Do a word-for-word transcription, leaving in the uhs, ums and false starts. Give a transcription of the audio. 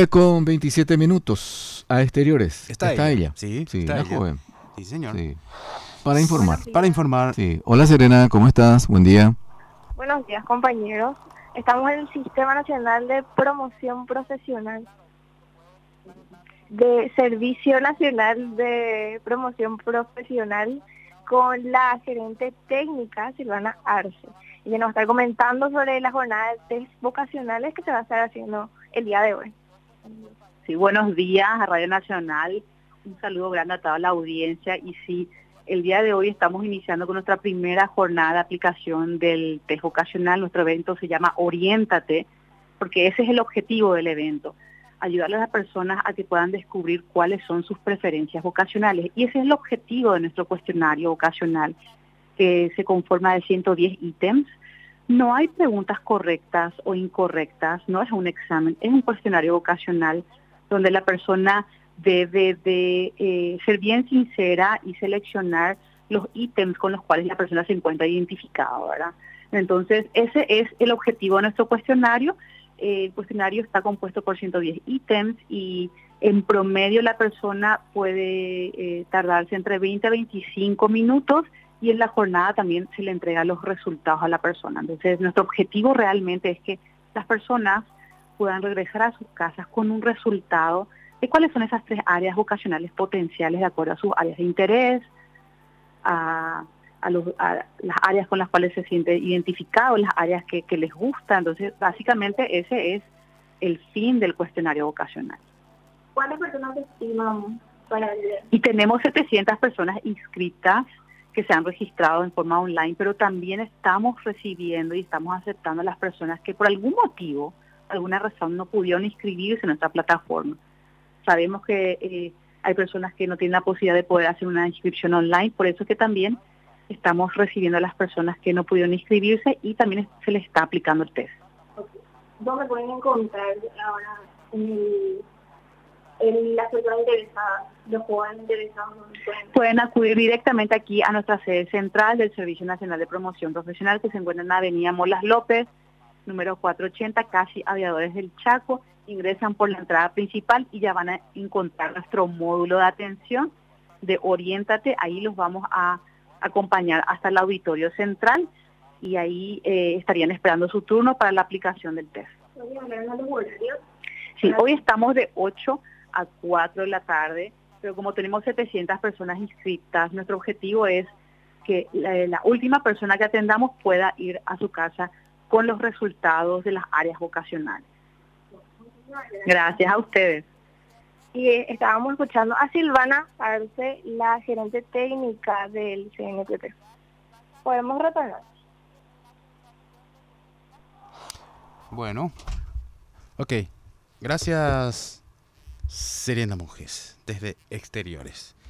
nueve con veintisiete minutos a exteriores. ¿Está, ¿Está ella? ella? Sí, Sí, está la ella. joven. Sí, señor. Sí. Para informar. Para informar. Sí. Hola Serena, ¿cómo estás? Buen día. Buenos días, compañeros. Estamos en el Sistema Nacional de Promoción Profesional, de Servicio Nacional de Promoción Profesional, con la gerente técnica Silvana Arce. Ella nos está comentando sobre la jornada de test vocacionales que se va a estar haciendo el día de hoy. Sí, buenos días a Radio Nacional. Un saludo grande a toda la audiencia. Y sí, el día de hoy estamos iniciando con nuestra primera jornada de aplicación del test vocacional. Nuestro evento se llama Oriéntate, porque ese es el objetivo del evento, ayudarle a las personas a que puedan descubrir cuáles son sus preferencias vocacionales. Y ese es el objetivo de nuestro cuestionario vocacional, que se conforma de ciento diez ítems. No hay preguntas correctas o incorrectas, no es un examen, es un cuestionario vocacional donde la persona debe de eh, ser bien sincera y seleccionar los ítems con los cuales la persona se encuentra identificada, ¿verdad? Entonces, ese es el objetivo de nuestro cuestionario. Eh, el cuestionario está compuesto por ciento diez ítems y en promedio la persona puede eh, tardarse entre veinte a veinticinco minutos, y en la jornada también se le entrega los resultados a la persona. Entonces, nuestro objetivo realmente es que las personas puedan regresar a sus casas con un resultado de cuáles son esas tres áreas vocacionales potenciales de acuerdo a sus áreas de interés, a, a, los, a las áreas con las cuales se siente identificado, las áreas que, que les gusta. Entonces, básicamente ese es el fin del cuestionario vocacional. ¿Cuántas personas estimamos para el día? Y tenemos setecientas personas inscritas que se han registrado en forma online, pero también estamos recibiendo y estamos aceptando a las personas que por algún motivo, alguna razón, no pudieron inscribirse en nuestra plataforma. Sabemos que eh, hay personas que no tienen la posibilidad de poder hacer una inscripción online, por eso es que también estamos recibiendo a las personas que no pudieron inscribirse y también se les está aplicando el test. Okay. ¿Dónde pueden encontrar ahora en el... En las personas interesadas, los jóvenes interesados? Pueden... pueden acudir directamente aquí a nuestra sede central del Servicio Nacional de Promoción Profesional, que se encuentra en la avenida Molas López, número cuatrocientos ochenta, casi Aviadores del Chaco. Ingresan por la entrada principal y ya van a encontrar nuestro módulo de atención de Oriéntate. Ahí los vamos a acompañar hasta el auditorio central y ahí eh, estarían esperando su turno para la aplicación del test. Sí, hoy estamos de ocho a cuatro de la tarde, pero como tenemos setecientas personas inscritas, nuestro objetivo es que la, la última persona que atendamos pueda ir a su casa con los resultados de las áreas vocacionales. Gracias a ustedes. Y eh, estábamos escuchando a Silvana Arce, la gerente técnica del C N P P. Podemos retornar. Bueno, ok. Gracias, Serena Monjes, desde Exteriores.